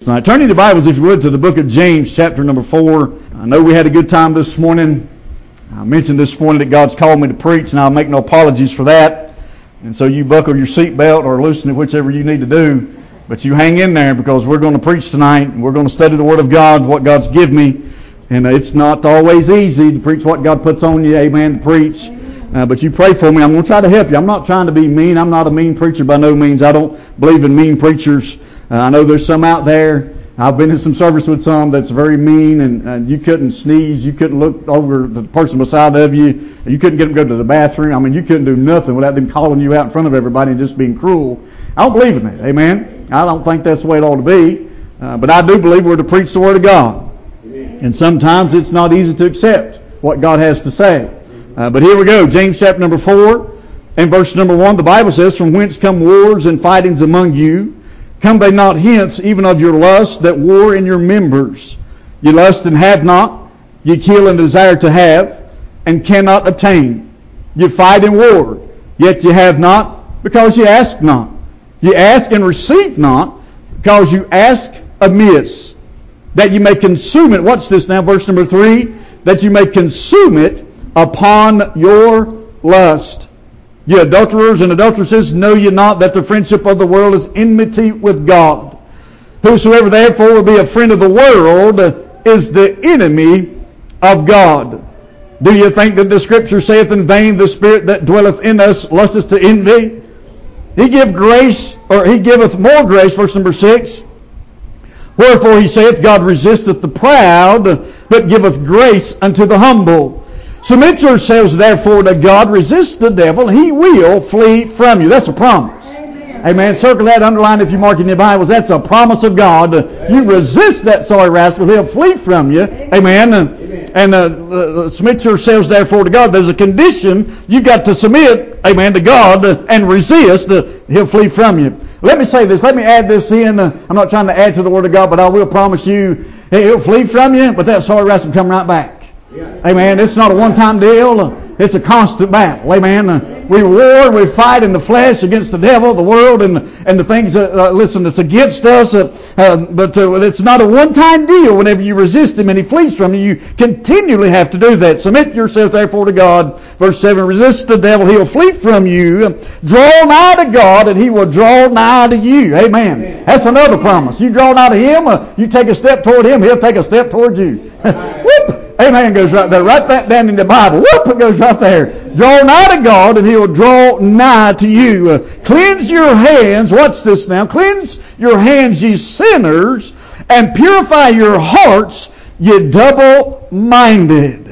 Now, turning your Bibles, if you would, to the book of James, chapter number 4. I know we had a good time this morning. I mentioned this morning that God's called me to preach, and I'll make no apologies for that. And so you buckle your seatbelt or loosen it, whichever you need to do. But you hang in there, because we're going to preach tonight, and we're going to study the Word of God, what God's given me. And it's not always easy to preach what God puts on you, amen, to preach. But you pray for me. I'm going to try to help you. I'm not trying to be mean. I'm not a mean preacher by no means. I don't believe in mean preachers. I know there's some out there. I've been in some service with some that's very mean, and you couldn't sneeze. You couldn't look over the person beside of you. You couldn't get them to go to the bathroom. I mean, you couldn't do nothing without them calling you out in front of everybody and just being cruel. I don't believe in that. Amen. I don't think that's the way it ought to be. But I do believe we're to preach the Word of God. And sometimes it's not easy to accept what God has to say. But here we go. James chapter number 4 and verse number 1. The Bible says, "From whence come wars and fightings among you? Come they not hence, even of your lust that war in your members? You lust and have not, you kill and desire to have, and cannot obtain. You fight and war, yet you have not, because you ask not. You ask and receive not, because you ask amiss, that you may consume it." Watch this now, verse number 3. "That you may consume it upon your lust. Ye adulterers and adulteresses, know ye not that the friendship of the world is enmity with God? Whosoever therefore will be a friend of the world is the enemy of God. Do you think that the Scripture saith in vain, the Spirit that dwelleth in us lusteth to envy? He giveth grace, or he giveth more grace," verse number 6. "Wherefore he saith, God resisteth the proud, but giveth grace unto the humble. Submit yourselves therefore to God, resist the devil, he will flee from you." That's a promise. Amen. Circle that, underline if you mark in your Bibles. That's a promise of God. You resist that sorry rascal, he'll flee from you. Amen. And submit yourselves therefore to God. There's a condition. You've got to submit, amen, to God and resist. He'll flee from you. Let me say this. Let me add this in. I'm not trying to add to the Word of God, but I will promise you, he'll flee from you, but that sorry rascal will come right back. Amen. It's not a one-time deal. It's a constant battle. Amen. We war, we fight in the flesh against the devil, the world, and the things that's against us. But it's not a one-time deal. Whenever you resist him and he flees from you, you continually have to do that. Submit yourself therefore to God. Verse 7, "Resist the devil, he will flee from you. Draw nigh to God, and he will draw nigh to you." Amen. That's another promise. You draw nigh to him, you take a step toward him, he'll take a step toward you. Whoop! Amen goes right there. Write that down in the Bible. Whoop! It goes right there. Draw nigh to God, and he will draw nigh to you. Cleanse your hands. Watch this now. "Cleanse your hands, ye sinners, and purify your hearts, ye double-minded."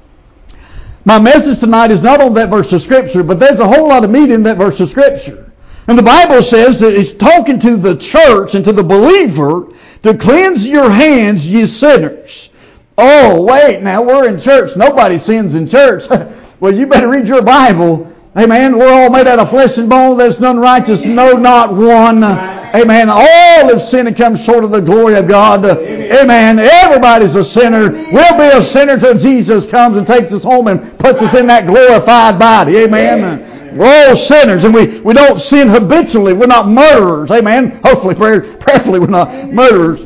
My message tonight is not on that verse of Scripture, but there's a whole lot of meat in that verse of Scripture. And the Bible says that it's talking to the church and to the believer to cleanse your hands, ye sinners. Oh, wait, now we're in church. Nobody sins in church. Well, you better read your Bible. Amen. We're all made out of flesh and bone. There's none righteous, no, not one. Amen. All have sinned and come short of the glory of God. Amen. Everybody's a sinner. We'll be a sinner till Jesus comes and takes us home and puts us in that glorified body. Amen. We're all sinners, and we don't sin habitually. We're not murderers. Amen. Hopefully, prayerfully, we're not murderers.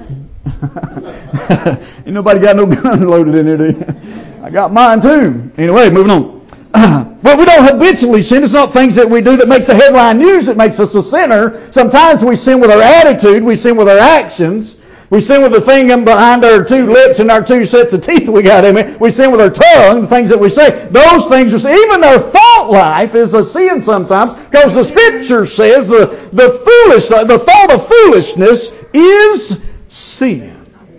Ain't nobody got no gun loaded in there, do you? I got mine too. Anyway, moving on. But we don't habitually sin. It's not things that we do that makes the headline news that makes us a sinner. Sometimes we sin with our attitude. We sin with our actions. We sin with the thing behind our two lips and our two sets of teeth we got. Amen. We sin with our tongue, the things that we say. Those things are sin. Even our thought life is a sin sometimes, because the Scripture says the thought of foolishness is sin.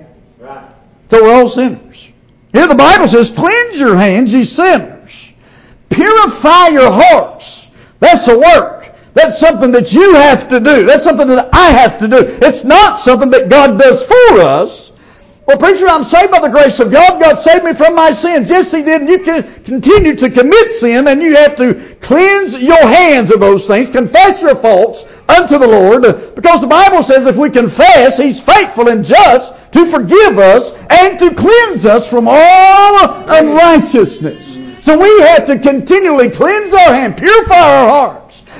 So we're all sinners. Here the Bible says, "Cleanse your hands, ye sinners. Purify your hearts." That's the work. That's something that you have to do. That's something that I have to do. It's not something that God does for us. "Well, preacher, I'm saved by the grace of God. God saved me from my sins." Yes, He did. And you can continue to commit sin, and you have to cleanse your hands of those things. Confess your faults unto the Lord, because the Bible says if we confess, He's faithful and just to forgive us and to cleanse us from all unrighteousness. So we have to continually cleanse our hand, purify our hearts.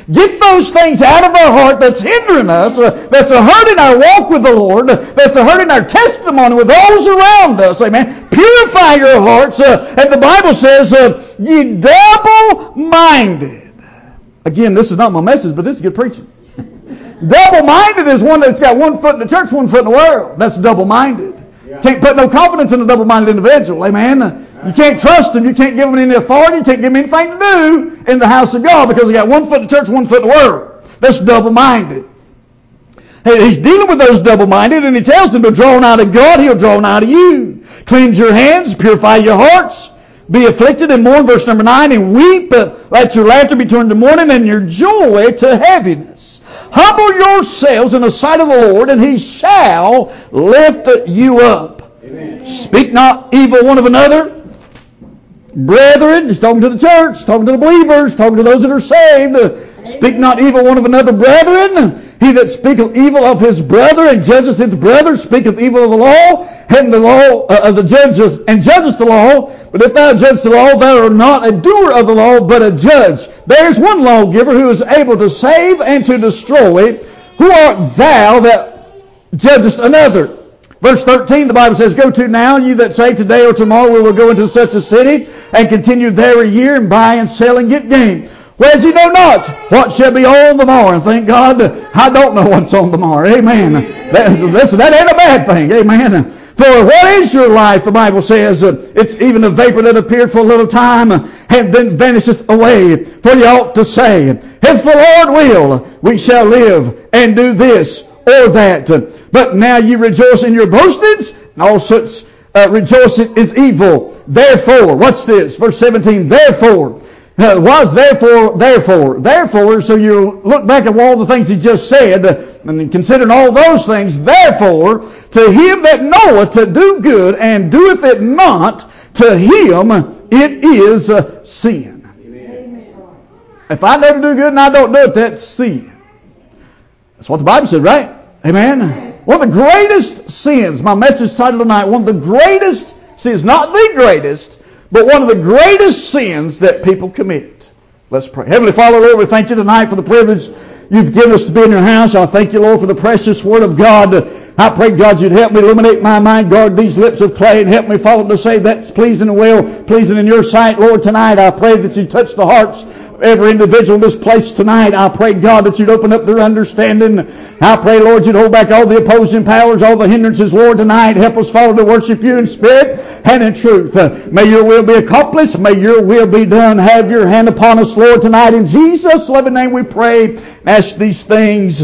Get those things out of our heart that's hindering us, that's hurting our walk with the Lord, that's hurting our testimony with those around us. Amen. Purify your hearts. And the Bible says, ye double-minded. Again, this is not my message, but this is good preaching. Double-minded is one that's got one foot in the church, one foot in the world. That's double-minded. Can't put no confidence in a double-minded individual. Amen. You can't trust him. You can't give him any authority. You can't give him anything to do in the house of God because he got one foot in the church, one foot in the world. That's double-minded. He's dealing with those double-minded, and he tells them to draw nigh to God. He'll draw nigh to you. Cleanse your hands. Purify your hearts. Be afflicted and mourn. Verse number 9. And weep. Let your laughter be turned to mourning and your joy to heaviness. Humble yourselves in the sight of the Lord, and he shall lift you up. Amen. Speak not evil one of another. Brethren, he's talking to the church, talking to the believers, talking to those that are saved. Speak not evil one of another, brethren. He that speaketh evil of his brother and judgeth his brother speaketh evil of the law, and the law of the judges, and judgest the law. But if thou judgest the law, thou art not a doer of the law, but a judge. There is one lawgiver who is able to save and to destroy. Who art thou that judgest another? Verse 13, the Bible says, Go to now, you that say today or tomorrow we will go into such a city, and continue there a year, and buy and sell and get gain. Whereas you know not what shall be on the morrow. And thank God, I don't know what's on the morrow. Amen. That ain't a bad thing. Amen. For what is your life? The Bible says, it's even a vapor that appeared for a little time, and then vanisheth away. For you ought to say, if the Lord will, we shall live and do this or that. But now you rejoice in your boastings, and all such rejoicing is evil. Therefore, what's this? Verse 17, therefore, therefore, so you look back at all the things he just said, and considering all those things, therefore, to him that knoweth to do good and doeth it not, to him it is sin. Amen. If I never do good and I don't do it, that's sin. That's what the Bible said, right? Amen. One of the greatest sins, my message title tonight, one of the greatest sins, not the greatest, but one of the greatest sins that people commit. Let's pray. Heavenly Father, Lord, we thank you tonight for the privilege you've given us to be in your house. I thank you, Lord, for the precious Word of God. I pray, God, you'd help me illuminate my mind, guard these lips of clay, and help me, Father, to say that's pleasing and well, pleasing in your sight. Lord, tonight I pray that you touch the hearts of every individual in this place tonight. I pray, God, that you'd open up their understanding. I pray, Lord, you'd hold back all the opposing powers, all the hindrances, Lord, tonight. Help us, Father, to worship you in spirit and in truth. May your will be accomplished. May your will be done. Have your hand upon us, Lord, tonight. In Jesus' loving name we pray and ask these things.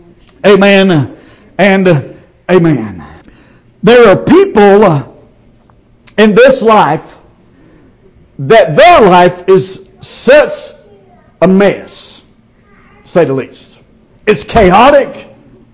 Amen and amen. There are people in this life that their life is such a mess, to say the least. It's chaotic.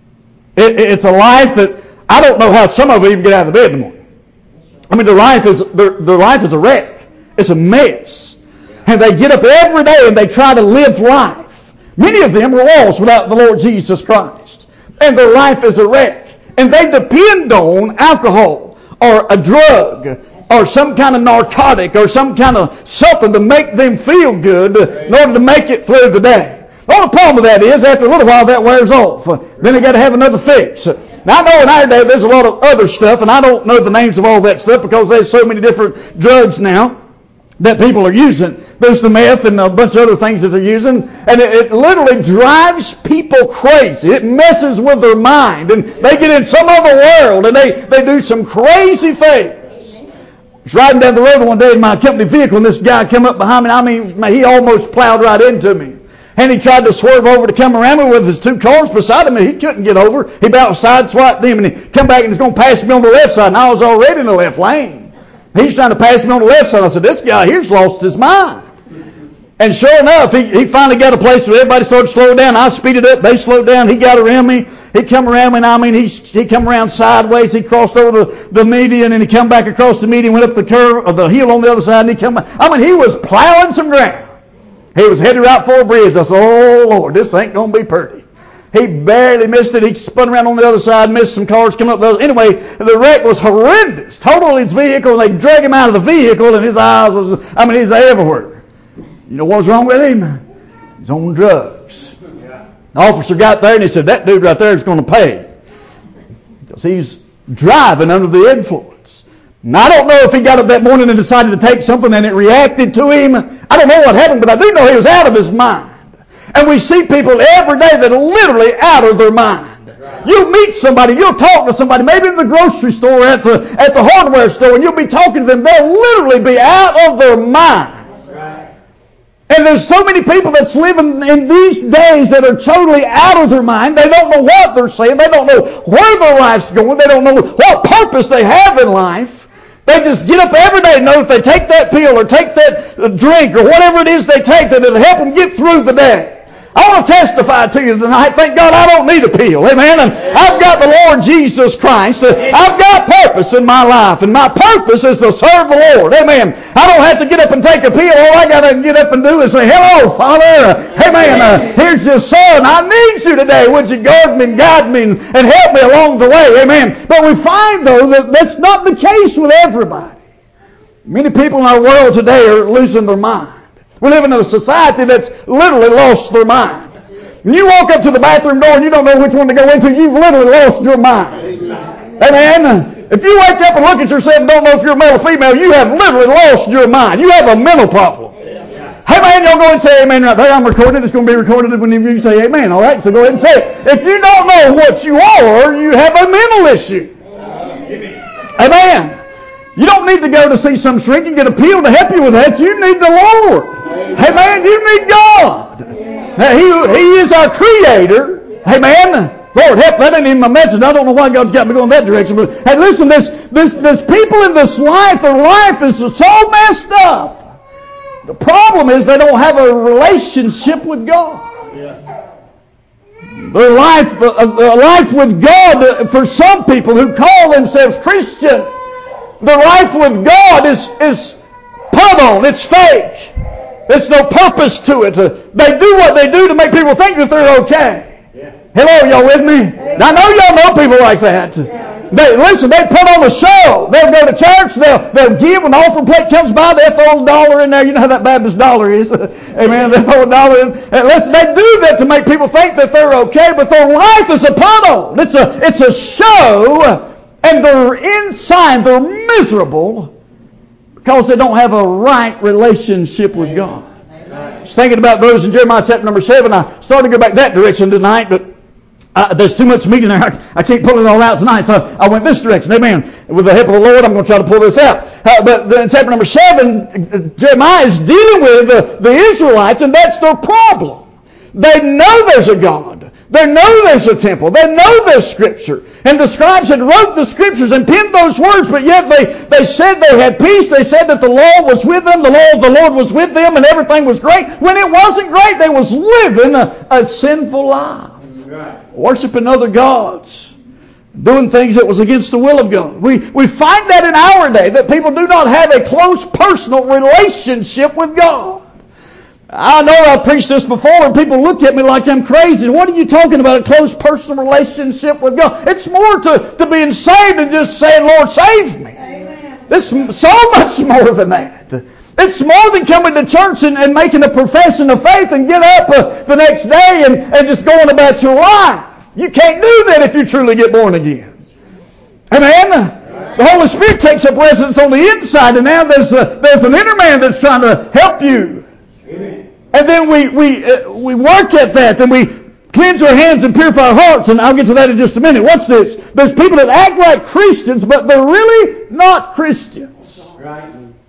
It's a life that I don't know how some of them even get out of the bed in the morning. I mean, their life is a wreck. It's a mess. And they get up every day and they try to live life. Many of them are lost without the Lord Jesus Christ. And their life is a wreck. And they depend on alcohol or a drug or some kind of narcotic or some kind of something to make them feel good in order to make it through the day. The only problem with that is after a little while that wears off. Then they got to have another fix. Now I know in our day there's a lot of other stuff, and I don't know the names of all that stuff because there's so many different drugs now that people are using. There's the meth and a bunch of other things that they're using, and it literally drives people crazy. It messes with their mind, and they get in some other world, and they do some crazy things. I was riding down the road one day in my company vehicle, and this guy came up behind me. I mean, he almost plowed right into me. And he tried to swerve over to come around me with his two cars beside him, and he couldn't get over. He about sideswiped them, and he come back and he's going to pass me on the left side, and I was already in the left lane. He's trying to pass me on the left side. I said, this guy here's lost his mind. And sure enough, he finally got a place where everybody started slowing down. I speeded up. They slowed down. He got around me. He come around me, and I mean, he come around sideways. He crossed over the median, and he come back across the median, went up the curve of the hill on the other side, and he come back. I mean, he was plowing some ground. He was headed right for a bridge. I said, oh, Lord, this ain't going to be pretty. He barely missed it. He spun around on the other side, missed some cars coming up the other. Anyway, the wreck was horrendous. Totaled his vehicle, and they dragged him out of the vehicle, and his eyes was, he's everywhere. You know what's wrong with him? He's on drugs. The officer got there and he said, that dude right there is going to pay. Because he's driving under the influence. And I don't know if he got up that morning and decided to take something and it reacted to him. I don't know what happened, but I do know he was out of his mind. And we see people every day that are literally out of their mind. You'll meet somebody, you'll talk to somebody, maybe in the grocery store, at the hardware store, and you'll be talking to them. They'll literally be out of their mind. And there's so many people that's living in these days that are totally out of their mind. They don't know what they're saying. They don't know where their life's going. They don't know what purpose they have in life. They just get up every day and know if they take that pill or take that drink or whatever it is they take, that it'll help them get through the day. I want to testify to you tonight. Thank God I don't need a pill. Amen. And I've got the Lord Jesus Christ. I've got purpose in my life. And my purpose is to serve the Lord. Amen. I don't have to get up and take a pill. All I got to get up and do is say, hello, Father. Amen. Here's your son. I need you today. Would you guard me and guide me and help me along the way? Amen. But we find, though, that that's not the case with everybody. Many people in our world today are losing their mind. We live in a society that's literally lost their mind. When you walk up to the bathroom door and you don't know which one to go into, you've literally lost your mind. Amen. If you wake up and look at yourself and don't know if you're male or female, you have literally lost your mind. You have a mental problem. Hey man, y'all go ahead and say amen right there. I'm recording. It's going to be recorded whenever you say amen. All right, so go ahead and say it. If you don't know what you are, you have a mental issue. Amen. You don't need to go to see some shrink and get a pill to help you with that. You need the Lord. Hey man, you need God. He is our creator. Hey man, Lord help, that ain't even my message. I don't know why God's got me going that direction. But hey, listen, there's people in this life, their life is so messed up. The problem is they don't have a relationship with God. Their life with God, for some people who call themselves Christian, their life with God is put on. It's fake. There's no purpose to it. They do what they do to make people think that they're okay. Hello, y'all with me? Now, I know y'all know people like that. They put on a show. They'll go to church. They'll give. When the offering plate comes by, they'll throw $1 in there. You know how that Baptist dollar is. Amen. They throw $1 in. And listen, they do that to make people think that they're okay, but their life is a put on. It's a show. And they're inside, they're miserable because they don't have a right relationship with God. I was thinking about those in Jeremiah chapter number 7. I started to go back that direction tonight, but there's too much meat in there. I can't pull it all out tonight, so I went this direction. Amen. With the help of the Lord, I'm going to try to pull this out. But in chapter number 7, Jeremiah is dealing with the Israelites, and that's their problem. They know there's a God. They know there's a temple. They know there's Scripture. And the scribes had wrote the Scriptures and penned those words, but yet they said they had peace. They said that the law was with them. The law of the Lord was with them, and everything was great. When it wasn't great, they was living a sinful life. Right. Worshiping other gods. Doing things that was against the will of God. We find that in our day, that people do not have a close personal relationship with God. I know I've preached this before and people look at me like I'm crazy. What are you talking about, a close personal relationship with God? It's more to being saved than just saying, Lord, save me. Amen. It's so much more than that. It's more than coming to church and making a profession of faith and get up the next day and just going about your life. You can't do that if you truly get born again. Amen? The Holy Spirit takes up residence on the inside, and now there's an inner man that's trying to help you. And then we work at that, and we cleanse our hands and purify our hearts, and I'll get to that in just a minute. Watch this. There's people that act like Christians, but they're really not Christians. Right.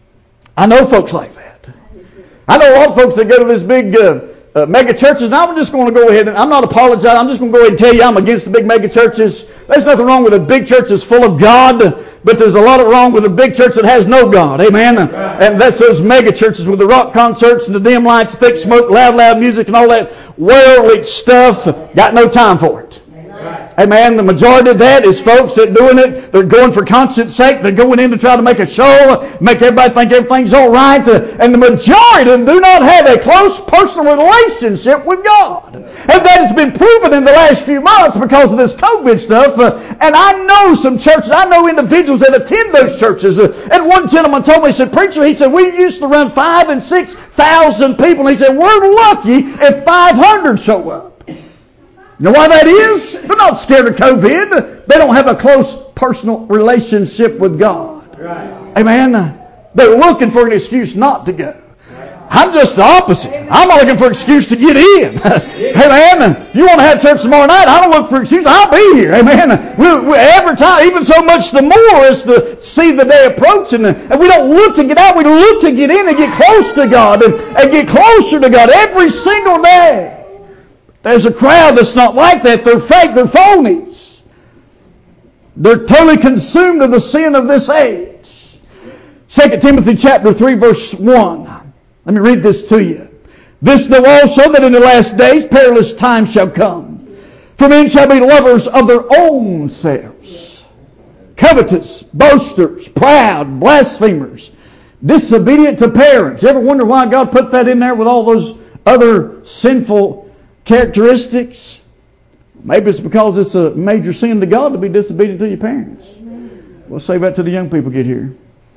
I know folks like that. I know a lot of folks that go to this big mega churches, and I'm just going to go ahead and I'm not apologizing. I'm just going to go ahead and tell you I'm against the big mega churches. There's nothing wrong with a big church that's full of God, but there's a lot wrong with a big church that has no God. Amen? Right. And that's those mega churches with the rock concerts and the dim lights, thick smoke, loud music, and all that worldly stuff. Got no time for it. Right. Amen. The majority of that is folks that doing it. They're going for conscience sake. They're going in to try to make a show, make everybody think everything's all right. And the majority of them do not have a close personal relationship with God. And that has been proven in the last few months because of this COVID stuff. And I know some churches, I know individuals that attend those churches. And one gentleman told me, he said, preacher, he said, we used to run 5,000 and 6,000 people. And he said, we're lucky if 500 show up. You know why that is? They're not scared of COVID. They don't have a close personal relationship with God. Right. Amen. They're looking for an excuse not to go. I'm just the opposite. I'm not looking for an excuse to get in. Amen. You want to have church tomorrow night? I don't look for excuses. I'll be here. Amen. Every time, even so much the more is to see the day approaching. And we don't look to get out. We look to get in and get close to God and get closer to God every single day. There's a crowd that's not like that. They're fake. They're phonies. They're totally consumed of the sin of this age. 2 Timothy chapter 3 verse 1. Let me read this to you. This know also that in the last days perilous times shall come. For men shall be lovers of their own selves, covetous, boasters, proud, blasphemers, disobedient to parents. You ever wonder why God put that in there with all those other sinful characteristics? Maybe it's because it's a major sin to God to be disobedient to your parents. We'll save that till the young people get here.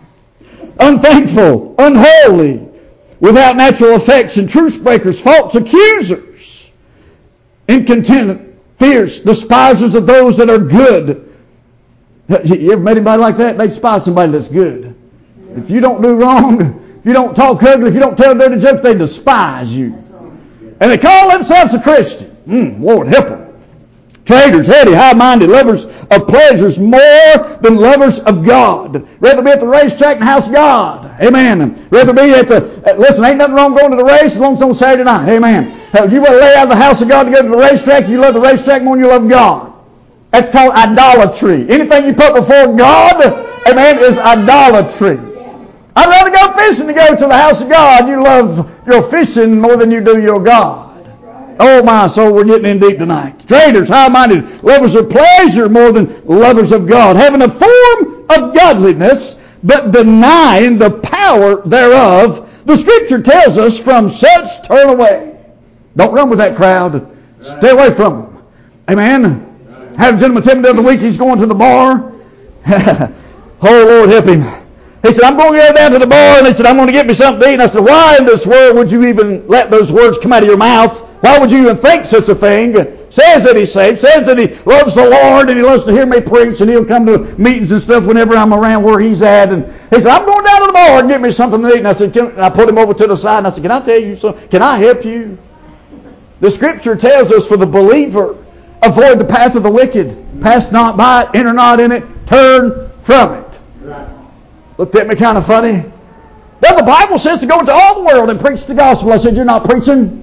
Unthankful, unholy, without natural affection, truce breakers, false accusers, incontinent, fierce, despisers of those that are good. You ever met anybody like that? They despise somebody that's good. If you don't do wrong, if you don't talk ugly, if you don't tell dirty jokes, they despise you. And they call themselves a Christian. Lord help them. Traitors, heady, high-minded, lovers of pleasures more than lovers of God. Rather be at the racetrack than the house of God. Amen. Rather be at listen, ain't nothing wrong going to the race as long as it's on Saturday night. Amen. You want to lay out of the house of God to go to the racetrack, you love the racetrack more than you love God. That's called idolatry. Anything you put before God, amen, is idolatry. I'd rather go fishing than go to the house of God. You love your fishing more than you do your God. Oh my soul, we're getting in deep tonight. Traitors, high-minded, lovers of pleasure more than lovers of God, having a form of godliness, but denying the power thereof. The Scripture tells us, from such turn away. Don't run with that crowd. Stay away from them. Amen. Had a gentleman tell me the other week he's going to the bar. Oh, Lord help him. He said, I'm going to go down to the bar, and he said, I'm going to get me something to eat. And I said, why in this world would you even let those words come out of your mouth? Why would you even think such a thing? Says that he's saved, says that he loves the Lord, and he loves to hear me preach, and he'll come to meetings and stuff whenever I'm around where he's at. And he said, I'm going down to the bar and get me something to eat. And I said, I put him over to the side, and I said, can I tell you something? Can I help you? The Scripture tells us for the believer, avoid the path of the wicked. Pass not by it, enter not in it, turn from it. Right. Looked at me kind of funny. Well, the Bible says to go into all the world and preach the gospel. I said, you're not preaching.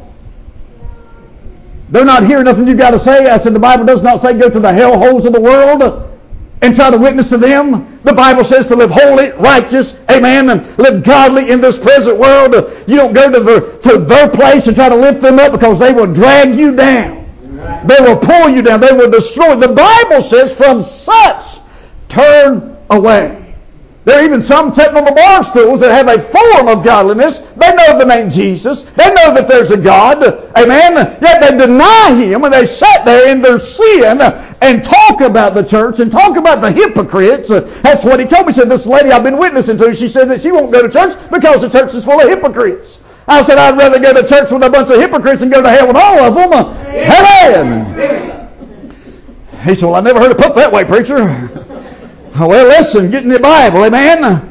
They're not hearing nothing you've got to say. I said, the Bible does not say go to the hellholes of the world and try to witness to them. The Bible says to live holy, righteous, amen, and live godly in this present world. You don't go to their place and try to lift them up because they will drag you down. They will pull you down. They will destroy. The Bible says from such turn away. There are even some sitting on the bar stools that have a form of godliness. They know the name Jesus. They know that there's a God. Amen. Yet they deny Him and they sit there in their sin and talk about the church and talk about the hypocrites. That's what he told me. He said, this lady I've been witnessing to, she said that she won't go to church because the church is full of hypocrites. I said, I'd rather go to church with a bunch of hypocrites and go to hell with all of them. Amen. He said, well, I never heard it put that way, preacher. Well, listen, get in the Bible, amen.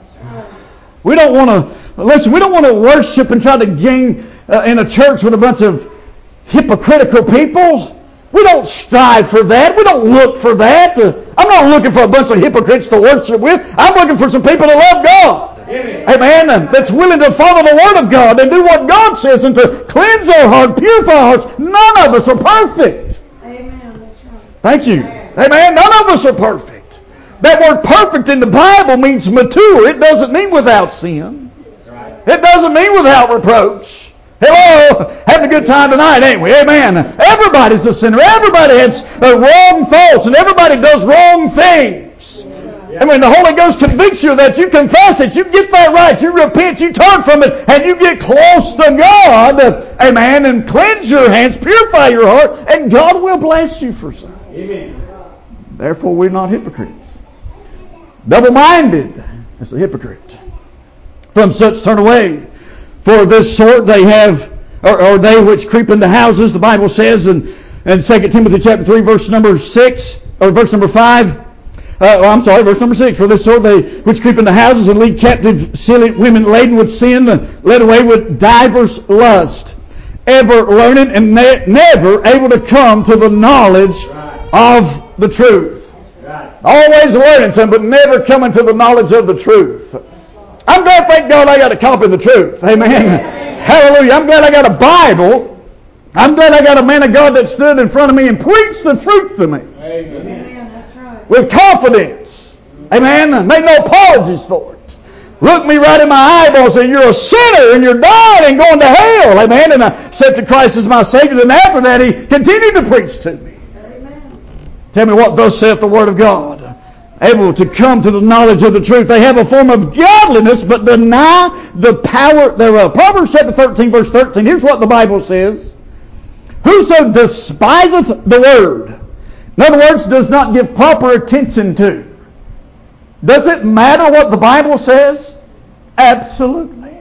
We don't want to worship and try to gain in a church with a bunch of hypocritical people. We don't strive for that. We don't look for that. I'm not looking for a bunch of hypocrites to worship with. I'm looking for some people to love God. Amen. That's willing to follow the Word of God and do what God says and to cleanse our heart, purify our hearts. None of us are perfect. Amen. That's right. Thank you. Amen. None of us are perfect. That word perfect in the Bible means mature. It doesn't mean without sin. It doesn't mean without reproach. Hello, having a good time tonight, ain't we? Amen. Everybody's a sinner. Everybody has wrong thoughts, and everybody does wrong things. And when the Holy Ghost convicts you that, you confess it, you get that right, you repent, you turn from it, and you get close to God, amen, and cleanse your hands, purify your heart, and God will bless you for some. Therefore, we're not hypocrites. Double-minded is a hypocrite. From such turn away. For this sort they have, or they which creep into houses, the Bible says in in 2 Timothy chapter 3, verse number 6, or verse number 5. Verse number 6. For this sort they which creep into houses and lead captive silly women laden with sin, led away with divers lust, ever learning and never able to come to the knowledge of the truth. Always learning something, but never coming to the knowledge of the truth. I'm glad, thank God, I got a copy of the truth. Amen. Hallelujah. I'm glad I got a Bible. I'm glad I got a man of God that stood in front of me and preached the truth to me. Amen. That's right. With confidence. Amen. Made no apologies for it. Looked me right in my eyeballs and said, you're a sinner and you're dying and going to hell. Amen. And I accepted Christ as my Savior. Then after that, he continued to preach to me. Amen. Tell me what thus saith the Word of God. Able to come to the knowledge of the truth. They have a form of godliness, but deny the power thereof. Proverbs chapter 13, verse 13. Here's what the Bible says. Whoso despiseth the word, in other words, does not give proper attention to. Does it matter what the Bible says? Absolutely.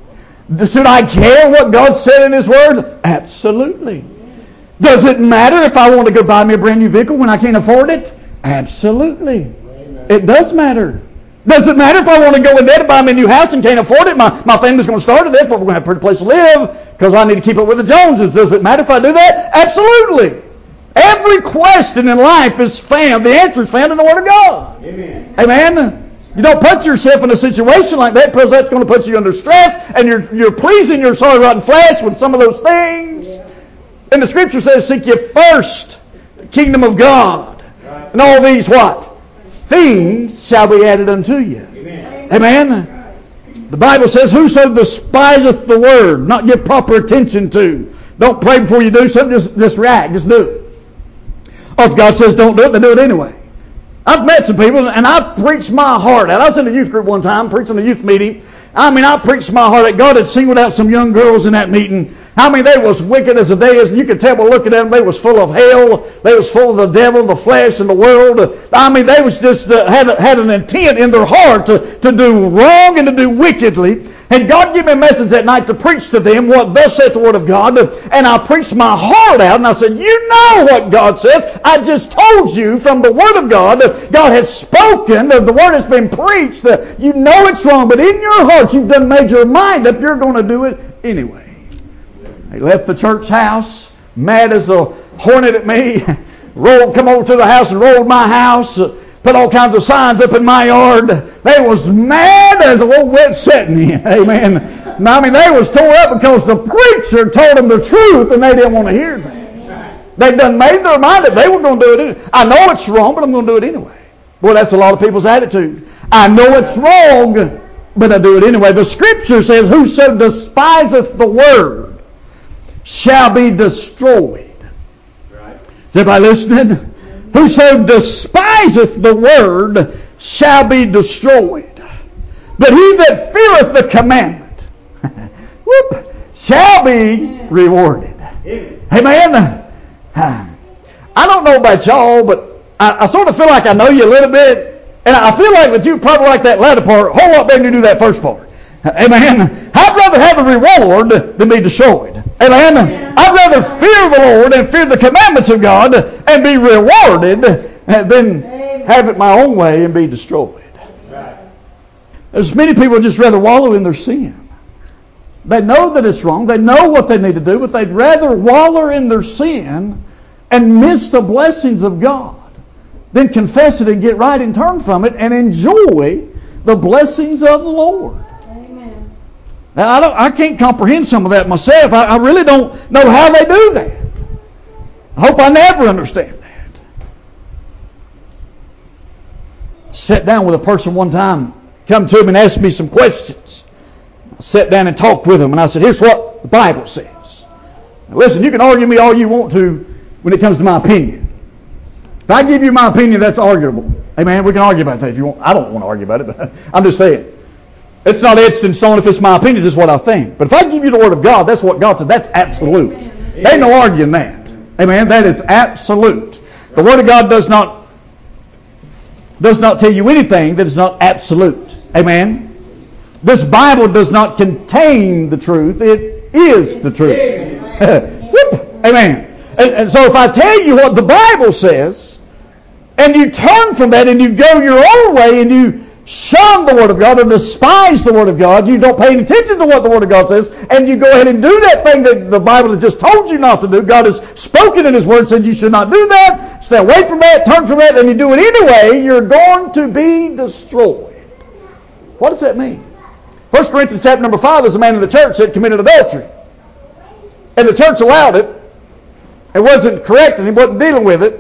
Should I care what God said in His Word? Absolutely. Does it matter if I want to go buy me a brand new vehicle when I can't afford it? Absolutely. It does matter. Does it matter if I want to go in there to buy me a new house and can't afford it? My family's going to start it. That's what we're going to have a pretty place to live because I need to keep up with the Joneses. Does it matter if I do that? Absolutely. Every question in life is found. The answer is found in the Word of God. Amen. Amen. You don't put yourself in a situation like that because that's going to put you under stress and you're pleasing your sorry rotten flesh with some of those things. Yeah. And the Scripture says, seek ye first the kingdom of God. Right. And all these what? Things shall be added unto you. Amen. Amen. The Bible says, whoso despiseth the word, not give proper attention to. Don't pray before you do something, just react, just do it. Or if God says don't do it, then do it anyway. I've met some people, and I've preached my heart out. I was in a youth group one time, preaching a youth meeting. I preached my heart out. God had singled out some young girls in that meeting. They was wicked as the day is. You could tell by looking at them, they was full of hell. They was full of the devil, the flesh, and the world. They was just had an intent in their heart to do wrong and to do wickedly. And God gave me a message that night to preach to them what thus saith the Word of God. And I preached my heart out, and I said, you know what God says. I just told you from the Word of God. God has spoken. The Word has been preached. You know it's wrong, but in your heart you've done made your mind up. You're going to do it anyway. They left the church house, mad as a hornet at me. Come over to the house and rolled my house. Put all kinds of signs up in my yard. They was mad as a little wet setting in. Amen. They was tore up because the preacher told them the truth and they didn't want to hear that. They done made their mind up. They were going to do it. I know it's wrong, but I'm going to do it anyway. Boy, that's a lot of people's attitude. I know it's wrong, but I do it anyway. The Scripture says, whoso despiseth the word shall be destroyed. Right. Is everybody listening? Whoso despiseth the word shall be destroyed. But he that feareth the commandment shall be rewarded. Amen. I don't know about y'all, but I sort of feel like I know you a little bit. And I feel like that you probably like that latter part a whole lot better than you do that first part. Amen. I'd rather have the reward than be destroyed. Amen. I'd rather fear the Lord and fear the commandments of God and be rewarded than have it my own way and be destroyed. There's many people just rather wallow in their sin. They know that it's wrong. They know what they need to do, but they'd rather wallow in their sin and miss the blessings of God than confess it and get right and turn from it and enjoy the blessings of the Lord. Now, I can't comprehend some of that myself. I really don't know how they do that. I hope I never understand that. I sat down with a person one time, come to him and asked me some questions. I sat down and talked with him, and I said, here's what the Bible says. Now, listen, you can argue me all you want to when it comes to my opinion. If I give you my opinion, that's arguable. Amen. We can argue about that if you want. I don't want to argue about it, but I'm just saying. It's not etched in stone if it's my opinion, it's what I think. But if I give you the Word of God, that's what God said. That's absolute. There ain't no arguing that. Amen. That is absolute. The Word of God does not tell you anything that is not absolute. Amen. This Bible does not contain the truth. It is the truth. Amen. And so if I tell you what the Bible says, and you turn from that and you go your own way and you shun the Word of God or despise the Word of God, you don't pay any attention to what the Word of God says, and you go ahead and do that thing that the Bible has just told you not to do. God has spoken in His Word and said you should not do that. Stay away from that, turn from that, and you do it anyway, you're going to be destroyed. What does that mean? 1 Corinthians chapter number 5 is a man in the church that committed adultery. And the church allowed it. It wasn't correct and he wasn't dealing with it.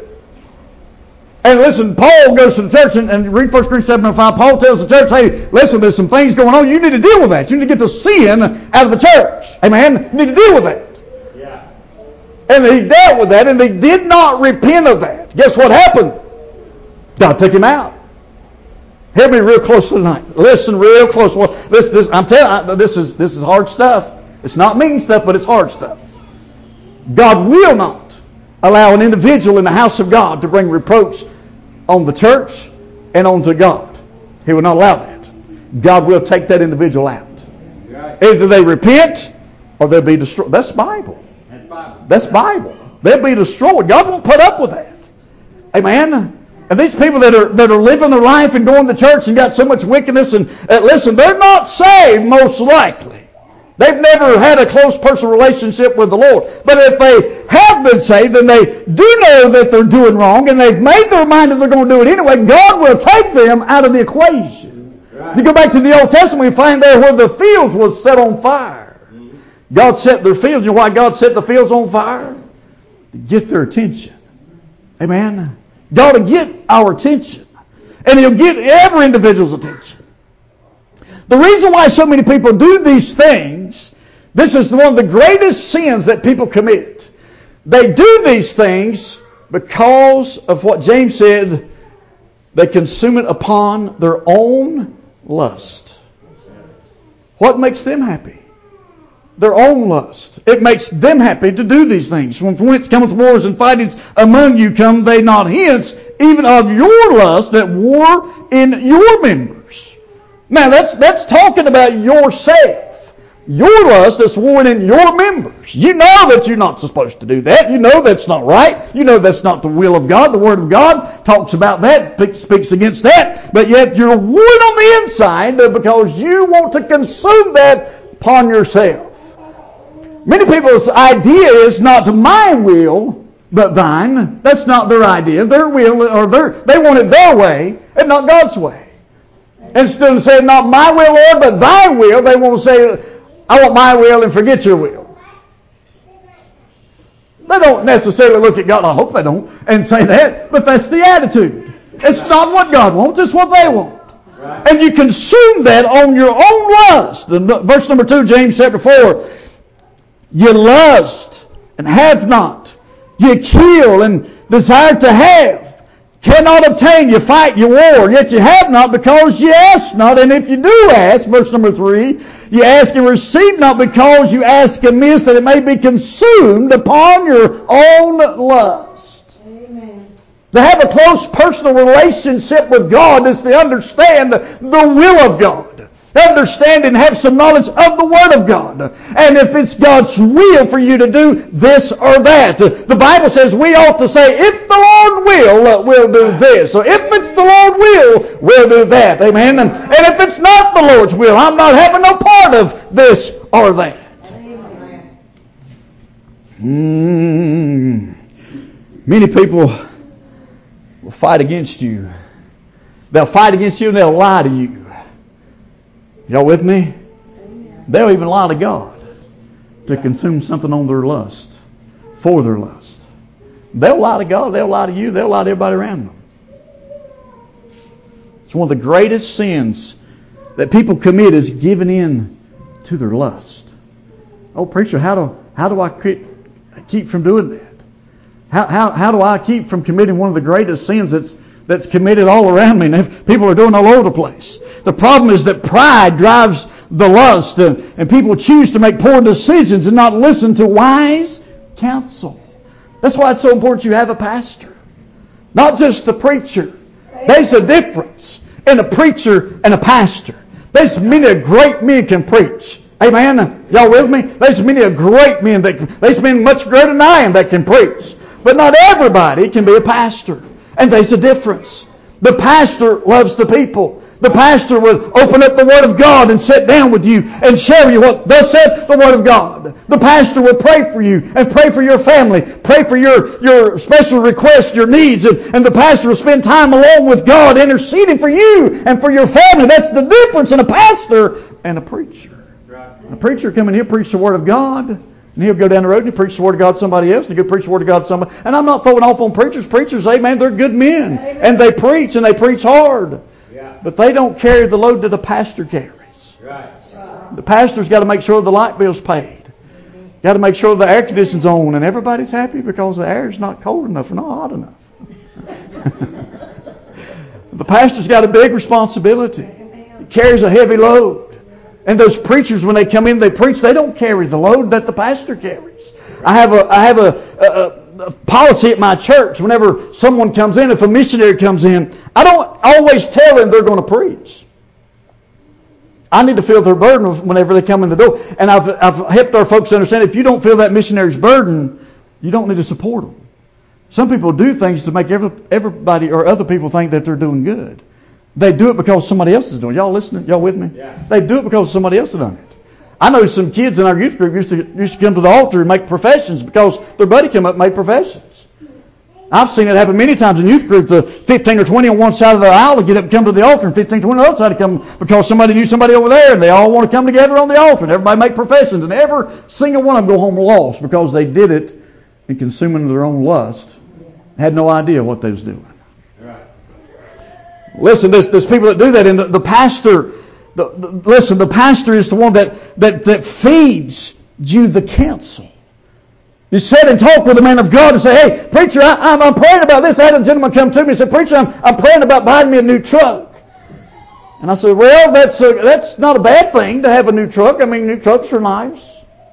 And listen, Paul goes to the church and read 1 Corinthians chapter number 5. Paul tells the church, hey, listen, there's some things going on. You need to deal with that. You need to get the sin out of the church. Amen? You need to deal with that. Yeah. And he dealt with that and they did not repent of that. Guess what happened? God took him out. Hear me real close tonight. Listen real close. Well, I'm telling you, this is hard stuff. It's not mean stuff, but it's hard stuff. God will not allow an individual in the house of God to bring reproach on the church and onto God. He will not allow that. God will take that individual out. Either they repent or they'll be destroyed. That's Bible. That's Bible. They'll be destroyed. God won't put up with that. Amen. And these people that are living their life and going to church and got so much wickedness and listen, they're not saved most likely. They've never had a close personal relationship with the Lord. But if they have been saved, then they do know that they're doing wrong and they've made their mind that they're going to do it anyway, God will take them out of the equation. Right. You go back to the Old Testament, we find there where the fields was set on fire. Mm-hmm. God set their fields. You know why God set the fields on fire? To get their attention. Amen. God will get our attention. And He'll get every individual's attention. The reason why so many people do these things, this is one of the greatest sins that people commit. They do these things because of what James said, they consume it upon their own lust. What makes them happy? Their own lust. It makes them happy to do these things. From whence cometh wars and fightings among you, come they not hence, even of your lust that war in your members. Now that's talking about yourself. Your lust that's warring in your members. You know that you're not supposed to do that. You know that's not right. You know that's not the will of God. The Word of God talks about that, speaks against that. But yet you're warring on the inside because you want to consume that upon yourself. Many people's idea is not my will, but thine. That's not their idea. Their will, or they want it their way and not God's way. Instead of saying, not my will, Lord, but thy will, they want to say, I want my will and forget your will. They don't necessarily look at God, I hope they don't, and say that, but that's the attitude. It's not what God wants, it's what they want. Right. And you consume that on your own lust. Verse number 2, James chapter 4. You lust and have not. You kill and desire to have. Cannot obtain. You fight, you war, yet you have not because you ask not. And if you do ask, verse number 3, you ask and receive not because you ask amiss, that it may be consumed upon your own lust. Amen. To have a close personal relationship with God is to understand the will of God. Understand and have some knowledge of the Word of God. And if it's God's will for you to do this or that. The Bible says we ought to say, if the Lord will, we'll do this. So if it's the Lord will, we'll do that. Amen. And if it's not the Lord's will, I'm not having no part of this or that. Many people will fight against you. They'll fight against you and they'll lie to you. Y'all with me? They'll even lie to God to consume something on their lust, for their lust. They'll lie to God, they'll lie to you, they'll lie to everybody around them. It's one of the greatest sins that people commit is giving in to their lust. Oh, preacher, how do I keep from doing that? How do I keep from committing one of the greatest sins that's committed all around me and people are doing all over the place? The problem is that pride drives the lust and people choose to make poor decisions and not listen to wise counsel. That's why it's so important you have a pastor. Not just the preacher. There's a difference in a preacher and a pastor. There's many great men can preach. Amen. Y'all with me? There's many a great men there's many much greater than I am that can preach. But not everybody can be a pastor. And there's a difference. The pastor loves the people. The pastor would open up the Word of God and sit down with you and share with you what thus said the Word of God. The pastor would pray for you and pray for your family, pray for your special requests, your needs, and the pastor will spend time alone with God interceding for you and for your family. That's the difference in a pastor and a preacher. A preacher come in here, preach the Word of God, and he'll go down the road and he'll preach the Word of God to somebody else, and he'll preach the Word of God to somebody. And I'm not throwing off on preachers. Preachers, amen, they're good men. Amen. And they preach, and they preach hard. Yeah. But they don't carry the load that a pastor carries. Right. The pastor's got to make sure the light bill's paid. Got to make sure the air conditioning's on, and everybody's happy because the air's not cold enough or not hot enough. The pastor's got a big responsibility. He carries a heavy load. And those preachers, when they come in, they preach, they don't carry the load that the pastor carries. I have a policy at my church. Whenever someone comes in, if a missionary comes in, I don't always tell them they're going to preach. I need to feel their burden whenever they come in the door. And I've helped our folks understand, if you don't feel that missionary's burden, you don't need to support them. Some people do things to make everybody or other people think that they're doing good. They do it because somebody else is doing it. Y'all listening? Y'all with me? Yeah. They do it because somebody else has done it. I know some kids in our youth group used to come to the altar and make professions because their buddy came up and made professions. I've seen it happen many times in youth groups. The 15 or 20 on one side of the aisle to get up and come to the altar, and 15, 20 on the other side to come because somebody knew somebody over there, and they all want to come together on the altar, and everybody make professions, and every single one of them go home lost because they did it in consuming their own lust, had no idea what they was doing. Listen, there's people that do that, and the pastor, the pastor is the one that feeds you the counsel. You sit and talk with the man of God and say, hey, preacher, I'm praying about this. I had a gentleman come to me and said, preacher, I'm praying about buying me a new truck. And I said, well, that's not a bad thing to have a new truck. I mean, new trucks are nice.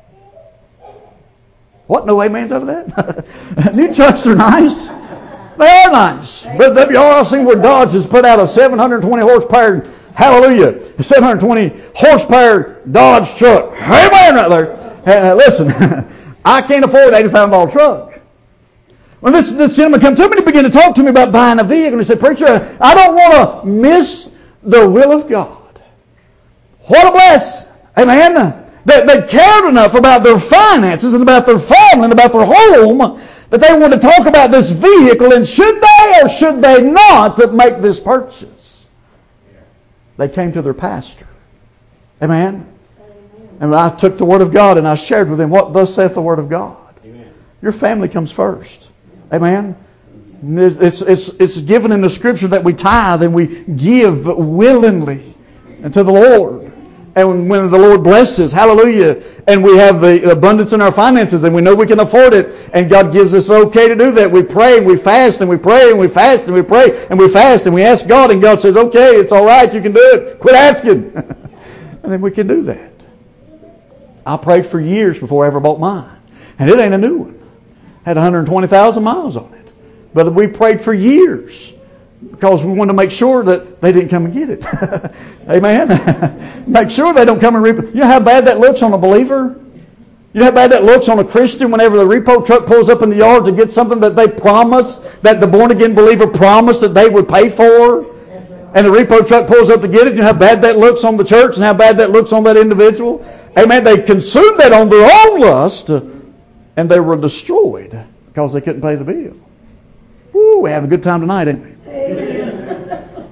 What? No amens out of that? New trucks are nice. They are nice. But have y'all seen where Dodge has put out a 720 horsepower, hallelujah, a 720 horsepower Dodge truck? Amen right there. Listen, I can't afford an $80,000 truck. When this gentleman came to me and began to talk to me about buying a vehicle, and he said, preacher, I don't want to miss the will of God. What a blessing. Amen. They cared enough about their finances and about their family and about their home that they want to talk about this vehicle, and should they or should they not make this purchase? They came to their pastor. Amen? And I took the Word of God and I shared with them what thus saith the Word of God. Amen. Your family comes first. Amen? It's given in the Scripture that we tithe and we give willingly unto the Lord. And when the Lord blesses, hallelujah, and we have the abundance in our finances and we know we can afford it, and God gives us okay to do that, we pray and we fast and we pray and we fast and we pray and we fast and we ask God, and God says, okay, it's all right, you can do it. Quit asking. And then we can do that. I prayed for years before I ever bought mine. And it ain't a new one. Had 120,000 miles on it. But we prayed for years because we wanted to make sure that they didn't come and get it. Amen? Make sure they don't come and reap it. You know how bad that looks on a believer? You know how bad that looks on a Christian whenever the repo truck pulls up in the yard to get something that they promised, that the born-again believer promised that they would pay for? And the repo truck pulls up to get it. You know how bad that looks on the church and how bad that looks on that individual? Amen. They consumed that on their own lust, and they were destroyed because they couldn't pay the bill. Woo, we're having a good time tonight, ain't we? Amen.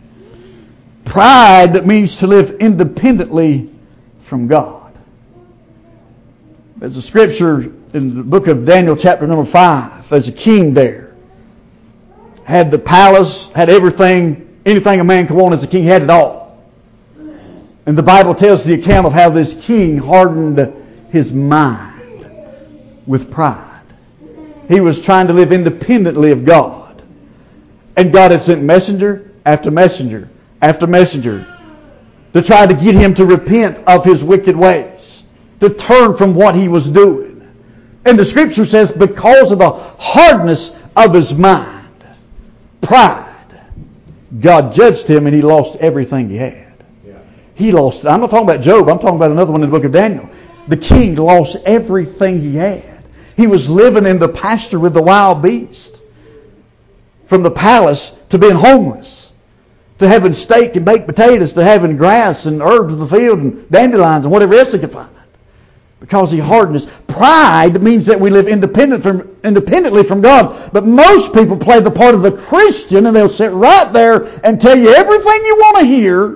Pride means to live independently from God. There's a scripture in the book of Daniel, chapter number 5. There's a king there. Had the palace, had everything, anything a man could want as a king, he had it all. And the Bible tells the account of how this king hardened his mind with pride. He was trying to live independently of God. And God had sent messenger after messenger after messenger to try to get him to repent of his wicked ways, to turn from what he was doing. And the scripture says because of the hardness of his mind, pride, God judged him and he lost everything he had. He lost it. I'm not talking about Job. I'm talking about another one in the book of Daniel. The king lost everything he had. He was living in the pasture with the wild beast. From the palace to being homeless. To having steak and baked potatoes. To having grass and herbs of the field and dandelions and whatever else he could find. Because he hardened his pride means that we live independently from God. But most people play the part of the Christian and they'll sit right there and tell you everything you want to hear.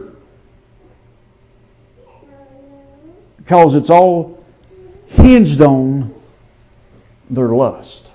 Because it's all hinged on their lust.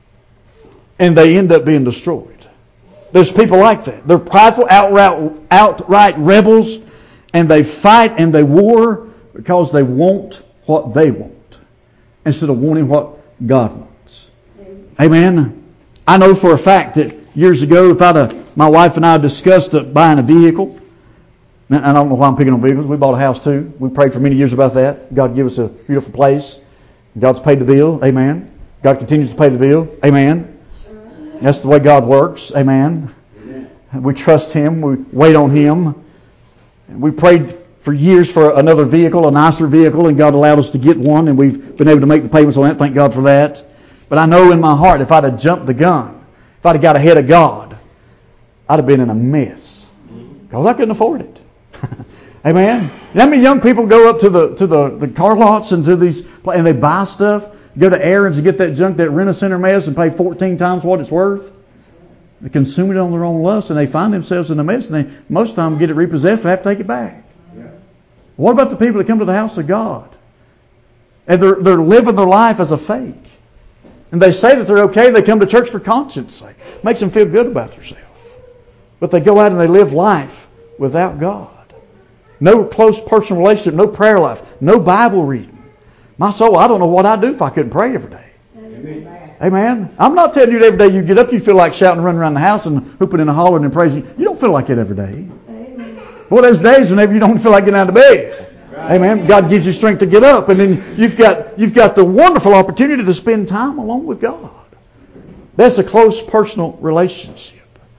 And they end up being destroyed. There's people like that. They're prideful, outright rebels, and they fight and they war because they want what they want instead of wanting what God wants. Amen. I know for a fact that years ago, my wife and I discussed buying a vehicle. And I don't know why I'm picking on vehicles. We bought a house too. We prayed for many years about that. God give us a beautiful place. God's paid the bill. Amen. God continues to pay the bill. Amen. That's the way God works. Amen. We trust Him. We wait on Him. We prayed for years for another vehicle, a nicer vehicle, and God allowed us to get one, and we've been able to make the payments on that. Thank God for that. But I know in my heart, if I'd have jumped the gun, if I'd have got ahead of God, I'd have been in a mess. Because I couldn't afford it. Amen. You know how many young people go up to the car lots and to these and they buy stuff, go to errands and get that junk, that Rent-A-Center mess, and pay 14 times what it's worth? They consume it on their own lust, and they find themselves in a mess, and they most of the time get it repossessed or have to take it back. Yeah. What about the people that come to the house of God? And they're living their life as a fake. And they say that they're okay. They come to church for conscience sake. Makes them feel good about themselves. But they go out and they live life without God. No close personal relationship, no prayer life, no Bible reading. My soul, I don't know what I'd do if I couldn't pray every day. Amen. Amen. I'm not telling you that every day you get up, you feel like shouting and running around the house and hooping and hollering and praising. You don't feel like it every day. Amen. Well, there's days whenever you don't feel like getting out of bed. Right. Amen. God gives you strength to get up, and then you've got the wonderful opportunity to spend time alone with God. That's a close personal relationship.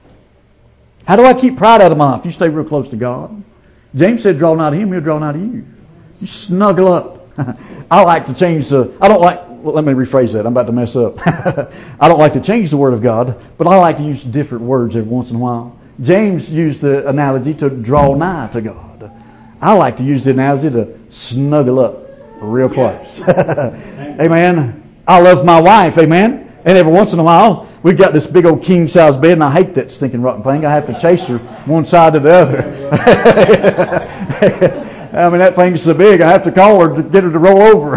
How do I keep pride out of my life? You stay real close to God. James said, draw nigh to Him, He'll draw nigh to you. You snuggle up. I like to change let me rephrase that. I'm about to mess up. I don't like to change the Word of God, but I like to use different words every once in a while. James used the analogy to draw nigh to God. I like to use the analogy to snuggle up real close. Amen. I love my wife. Amen. And every once in a while, we've got this big old king-size bed, and I hate that stinking rotten thing. I have to chase her one side to the other. I mean, that thing's so big, I have to call her to get her to roll over.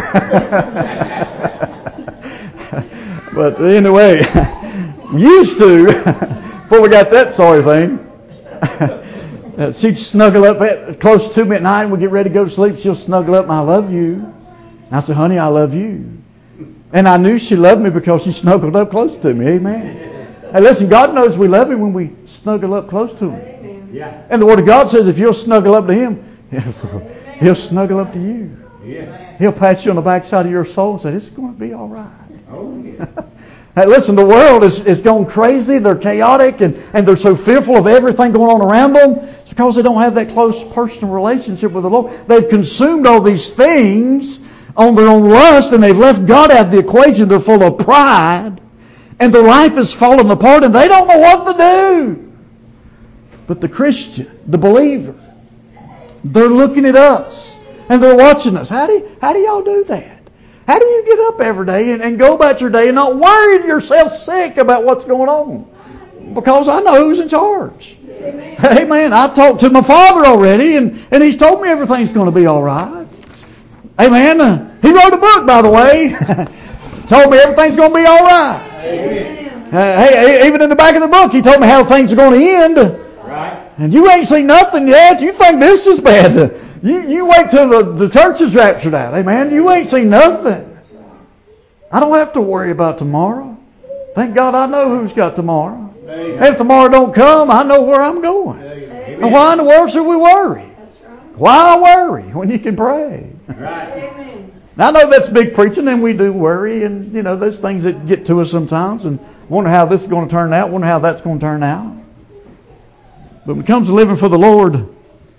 But anyway, used to, before we got that sorry thing, she'd snuggle up close to me at night, and we'd get ready to go to sleep. She'll snuggle up, and I love you. And I said, honey, I love you. And I knew she loved me because she snuggled up close to me. Amen. Hey, listen, God knows we love Him when we snuggle up close to Him. Amen. Yeah. And the Word of God says if you'll snuggle up to Him, He'll snuggle up to you. Yeah. He'll pat you on the backside of your soul and say, this is going to be all right. Oh, yeah. Hey, listen, the world is going crazy. They're chaotic and they're so fearful of everything going on around them. It's because they don't have that close personal relationship with the Lord. They've consumed all these things on their own lust, and they've left God out of the equation. They're full of pride, and their life is falling apart, and they don't know what to do. But the Christian, the believer, they're looking at us, and they're watching us. How do y'all do that? How do you get up every day and go about your day and not worrying yourself sick about what's going on? Because I know who's in charge. Amen. Amen. I've talked to my Father already, and He's told me everything's going to be all right. Amen. He wrote a book, by the way. Told me everything's going to be all right. Hey, even in the back of the book, He told me how things are going to end. Right. And you ain't seen nothing yet. You think this is bad. You wait till the church is raptured out. Amen. You ain't seen nothing. I don't have to worry about tomorrow. Thank God I know who's got tomorrow. Amen. And if tomorrow don't come, I know where I'm going. And why in the world should we worry? Why worry when you can pray? Right. Now, I know that's big preaching, and we do worry, and there's things that get to us sometimes, and wonder how this is going to turn out, wonder how that's going to turn out. But when it comes to living for the Lord,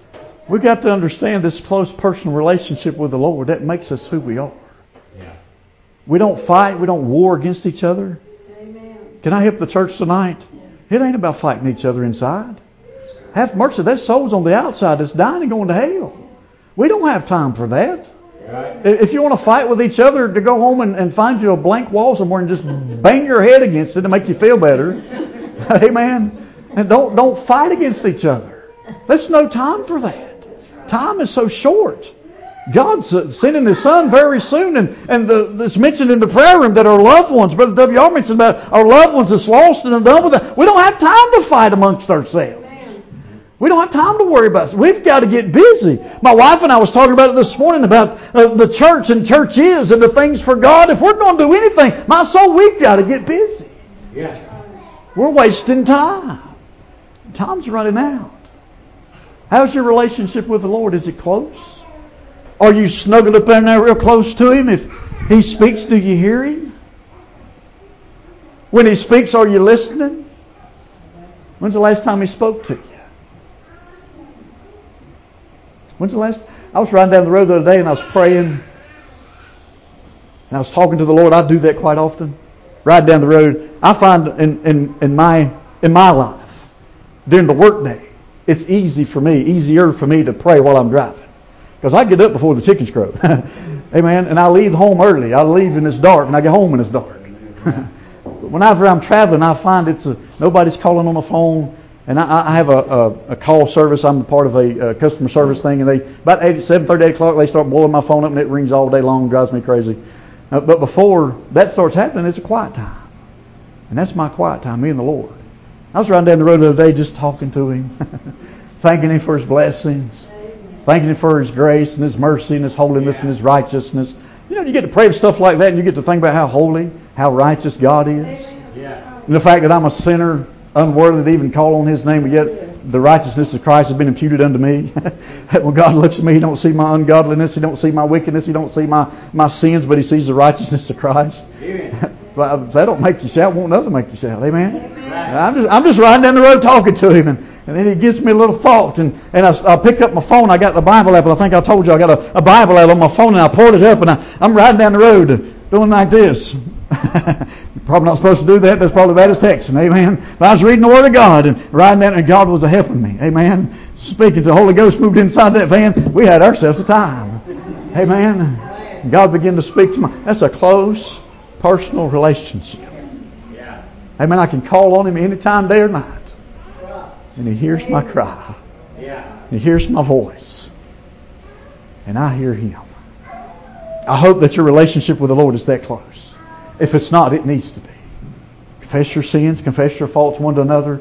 We've got to understand this close personal relationship with the Lord. That makes us who we are. Yeah. We don't fight. We don't war against each other. Amen. Can I help the church tonight? It ain't about fighting each other inside. Have mercy. There's souls on the outside that's dying and going to hell. We don't have time for that. Right. If you want to fight with each other, to go home and find you a blank wall somewhere and just bang your head against it to make you feel better. Amen. And don't fight against each other. There's no time for that. Time is so short. God's sending His Son very soon, and it's mentioned in the prayer room that our loved ones, Brother W.R. mentioned about our loved ones that's lost and are done with that. We don't have time to fight amongst ourselves. We don't have time to worry about it. We've got to get busy. My wife and I was talking about it this morning about the church and church is and the things for God. If we're going to do anything, my soul, we've got to get busy. Yeah. We're wasting time. Time's running out. How's your relationship with the Lord? Is it close? Are you snuggled up in there real close to Him? If He speaks, do you hear Him? When He speaks, are you listening? When's the last time He spoke to you? When's the last? I was riding down the road the other day and I was praying. And I was talking to the Lord. I do that quite often. Ride down the road. I find in my life, during the workday, it's easier for me to pray while I'm driving. Because I get up before the chickens crow. Amen. And I leave home early. I leave and it's dark and I get home and it's dark. Whenever I'm traveling, I find nobody's calling on the phone. And I have a call service. I'm a part of a customer service thing. And about 7:30, 8 o'clock, they start blowing my phone up and it rings all day long and drives me crazy. But before that starts happening, it's a quiet time. And that's my quiet time, me and the Lord. I was riding down the road the other day just talking to Him, thanking Him for His blessings, thanking Him for His grace and His mercy and His holiness and His righteousness. You know, you get to pray for stuff like that and you get to think about how holy, how righteous God is. Yeah. And the fact that I'm a sinner, unworthy to even call on His name, but yet the righteousness of Christ has been imputed unto me. When God looks at me, He don't see my ungodliness, He don't see my wickedness, He don't see my sins, but He sees the righteousness of Christ. If that don't make you shout, won't nothing make you shout. Amen. I'm just riding down the road talking to Him, and then He gives me a little thought, and I pick up my phone. I got the Bible app, and I think I told you I got a Bible app on my phone, and I pulled it up, and I'm riding down the road doing like this. Probably not supposed to do that. That's probably bad as texting. Amen. But I was reading the Word of God and riding down, and God was helping me. Amen. Speaking to the Holy Ghost moved inside that van. We had ourselves a time. Amen. And God began to speak to me. That's a close, personal relationship. Yeah. Amen. I can call on Him anytime, day or night. And He hears my cry. Yeah. He hears my voice. And I hear Him. I hope that your relationship with the Lord is that close. If it's not, it needs to be. Confess your sins. Confess your faults one to another.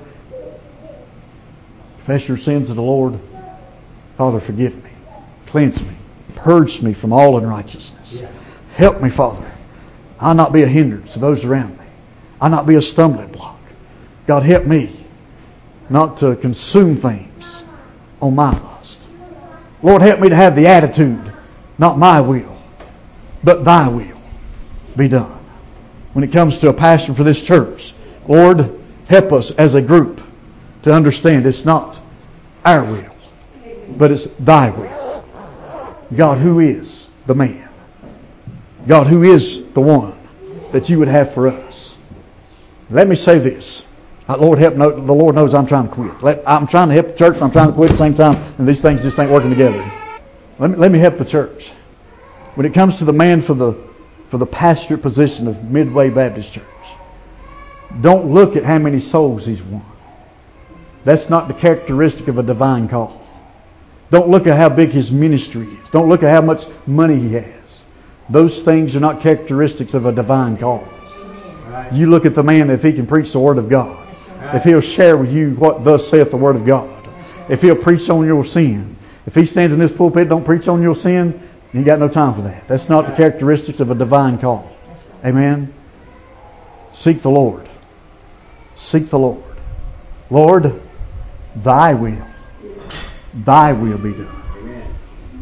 Confess your sins to the Lord. Father, forgive me. Cleanse me. Purge me from all unrighteousness. Help me, Father. I'll not be a hindrance to those around me. I'll not be a stumbling block. God, help me not to consume things on my lust. Lord, help me to have the attitude, not my will, but Thy will be done. When it comes to a passion for this church, Lord, help us as a group to understand it's not our will, but it's Thy will. God, who is the man? God, who is the one that You would have for us? Let me say this. Lord, help! The Lord knows I'm trying to quit. I'm trying to help the church, and I'm trying to quit at the same time, and these things just ain't working together. Let me help the church. When it comes to the man for the pastorate position of Midway Baptist Church, don't look at how many souls he's won. That's not the characteristic of a divine call. Don't look at how big his ministry is. Don't look at how much money he has. Those things are not characteristics of a divine call. You look at the man, if he can preach the Word of God, if he'll share with you what thus saith the Word of God, if he'll preach on your sin, if he stands in this pulpit and don't preach on your sin, you got no time for that. That's not the characteristics of a divine call. Amen. Seek the Lord. Seek the Lord. Lord, Thy will be done. Amen.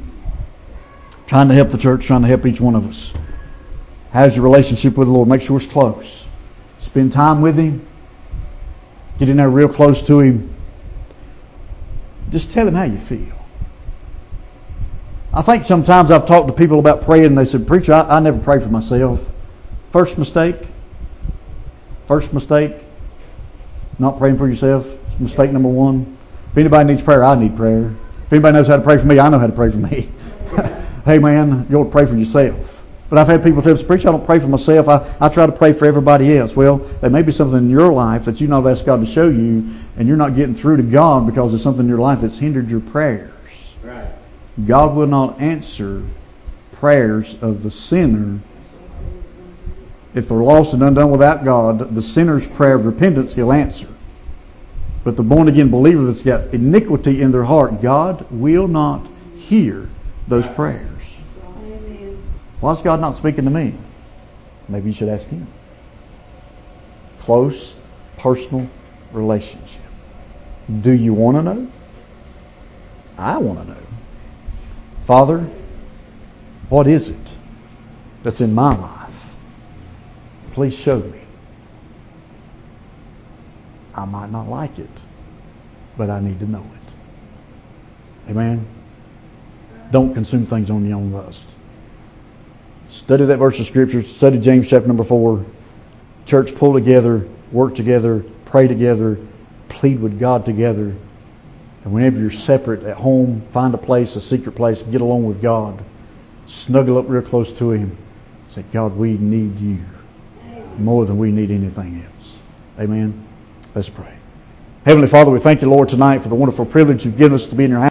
Trying to help the church, trying to help each one of us. How's your relationship with the Lord? Make sure it's close. Spend time with Him. Get in there real close to Him. Just tell Him how you feel. I think sometimes I've talked to people about praying and they said, "Preacher, I never pray for myself." First mistake. Not praying for yourself. It's mistake number one. If anybody needs prayer, I need prayer. If anybody knows how to pray for me, I know how to pray for me. Hey man, you ought to pray for yourself. But I've had people tell me, "Preacher, I don't pray for myself. I try to pray for everybody else." Well, there may be something in your life that you've not asked God to show you, and you're not getting through to God because there's something in your life that's hindered your prayers. Right. God will not answer prayers of the sinner. If they're lost and undone without God, the sinner's prayer of repentance He'll answer. But the born-again believer that's got iniquity in their heart, God will not hear those prayers. Amen. Why is God not speaking to me? Maybe you should ask Him. Close, personal relationship. Do you want to know? I want to know. Father, what is it that's in my life? Please show me. I might not like it, but I need to know it. Amen? Don't consume things on your own lust. Study that verse of Scripture. Study James chapter number 4. Church, pull together, work together, pray together, plead with God together. And whenever you're separate at home, find a place, a secret place, get along with God. Snuggle up real close to Him. Say, God, we need You more than we need anything else. Amen? Let's pray. Heavenly Father, we thank You, Lord, tonight for the wonderful privilege You've given us to be in Your house.